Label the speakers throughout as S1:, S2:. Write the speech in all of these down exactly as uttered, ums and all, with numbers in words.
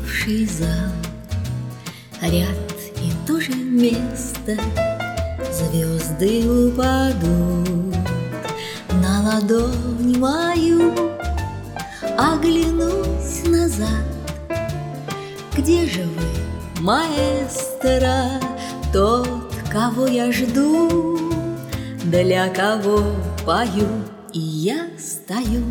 S1: опустевший зал, ряд и то же место, звезды упадут на ладонь мою. Оглянусь назад, где же вы, маэстро, тот, кого я жду, для кого пою, и я стою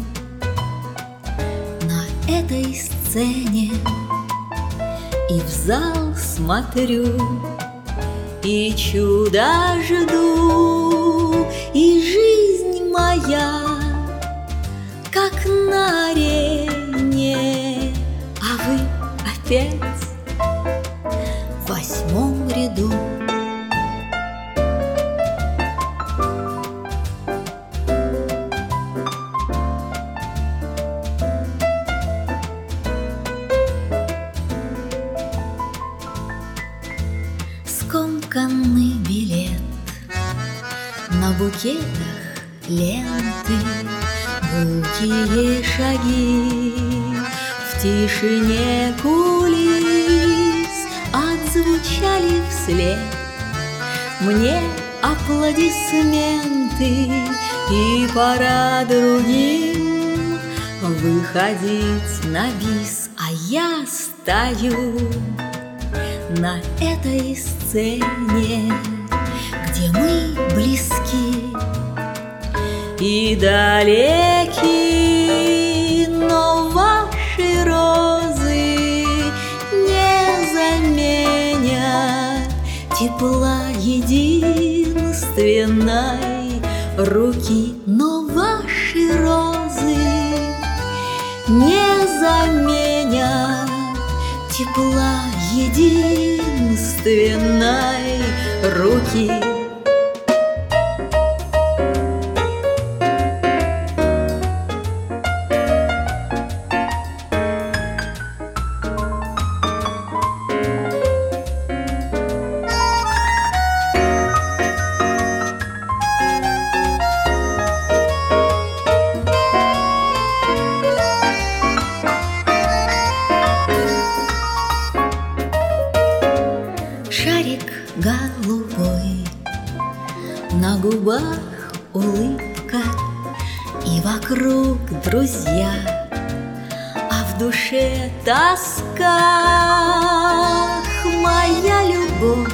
S1: на этой сцене и в зал смотрю, и чудо жду, и жизнь моя как на арене, а вы опять в восьмом ряду. Скомканный билет на букетах ленты, гулкие шаги в тишине кулис отзвучали вслед мне аплодисменты, и пора другим выходить на бис, а я стою на этой сцене, где мы близки и далеки, но ваши розы не заменят тепла единственной руки, но ваши розы не заменят тепла единственной руки. Шарик голубой, на губах улыбка, и вокруг друзья, а в душе тоска. Моя любовь,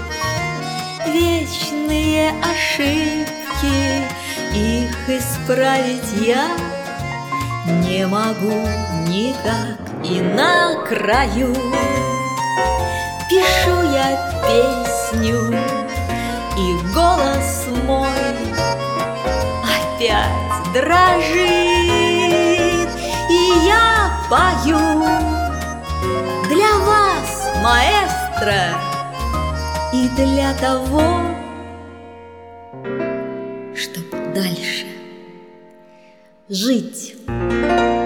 S1: вечные ошибки, их исправить я не могу никак, и на краю пишу я песню, и голос мой опять дрожит, и я пою для вас, маэстро, и для того, чтоб дальше жить.